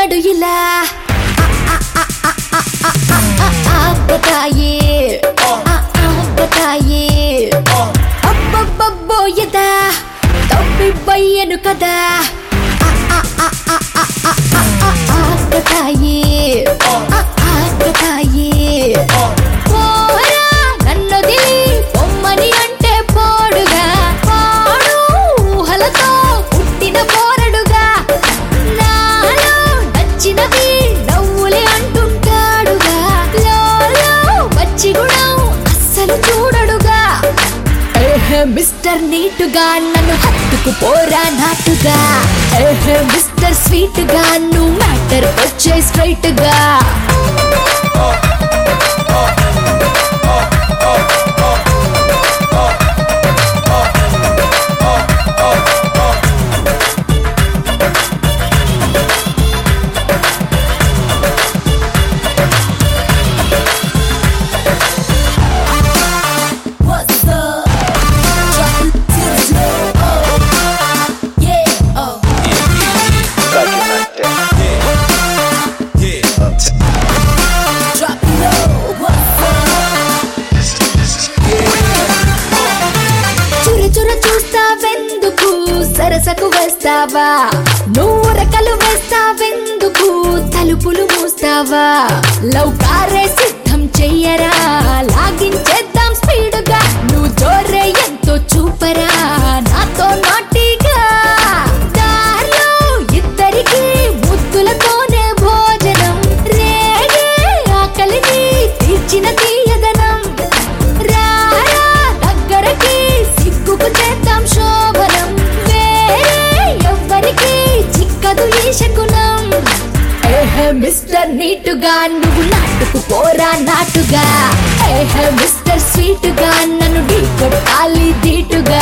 ఉన్నాడు ఇలా बताइए बताइए అబ్బబ్బబ్బో యదా తప్పి బయ్యను కదా बताइए बताइए పోరా నన్నొదిలి పొమ్మని అంటే పోడుగా పాడు ఊహలతో పుట్టిన పోరడుగా నాలో నచ్చినవి నవ్వులే అంటుంటాడుగా లోలో వచ్చి గుణం అస్సలు చూడడుగా మిస్టర్ నీటుగా నన్ను హత్తుకు పోరా నాటుగా మిస్టర్ స్వీట్ గా నువ్వు మ్యాటర్ వచ్చే స్ట్రైట్ గా చూస్తావెందుకు సరసకు వేస్తావా నువ్వు రెక్కలు వేస్తావెందుకు తలుపులు మూస్తావా లవ్ కారే సిద్ధం చెయ్యరా లాగించేద్దాం స్పీడ్గా నువ్వు జోరే ఎంతో చూపరా నాతో నాటిగా దారిలో ఇద్దరికి ముద్దులతోనే భోజనం రేగే ఆకలిని తీర్చిన తీయదనం రారా దగ్గరకి సిగ్గుకు చేద్దాం శోభనం వేరే ఎవ్వరికి చిక్కదు ఈ శకునం మిస్టర్ నీటుగా నువ్వు నాటుకు పోరా నాటుగా మిస్టర్ స్వీట్ గా నన్ను ఢీ కొట్టాలి ధీటుగా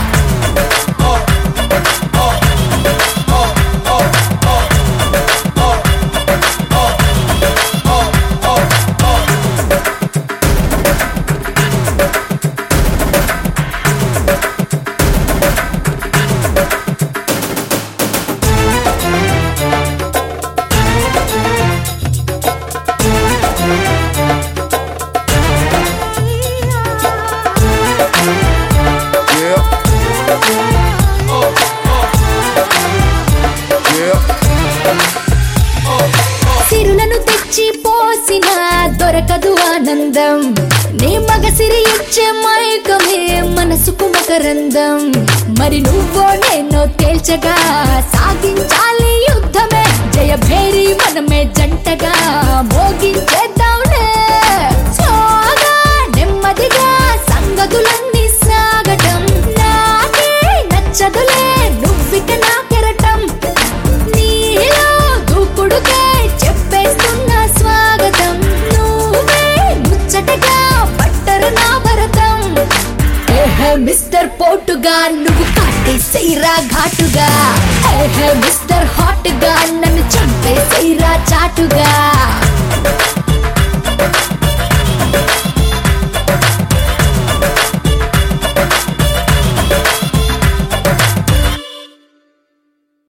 సిరులను తెచ్చి పోసిన దొరకదు ఆనందం నీ మగసిరి ఇచ్చే మైకమే మనసుకు మకరందం మరి నువ్వో నేనో తేల్చగా సాగించాలి యుద్ధమే జయ భేరి మనమే జంటగా మోగించేద్దాంలే స్లోగా నెమ్మదిగా సంగతులన్నీ సాగటం నాకే నచ్చదులే నువ్విక నా కెరటం నీలో దూకుడుకే చెప్పేస్తున్న స్వాగతం నువ్వే ముచ్చటగా పట్టరు నా భరతం మిస్టర్ పోటుగా నువ్వు కాటేసేరా ఘాటుగా మిస్టర్ హాట్ గా నన్ను చంపేసేరా చాటుగా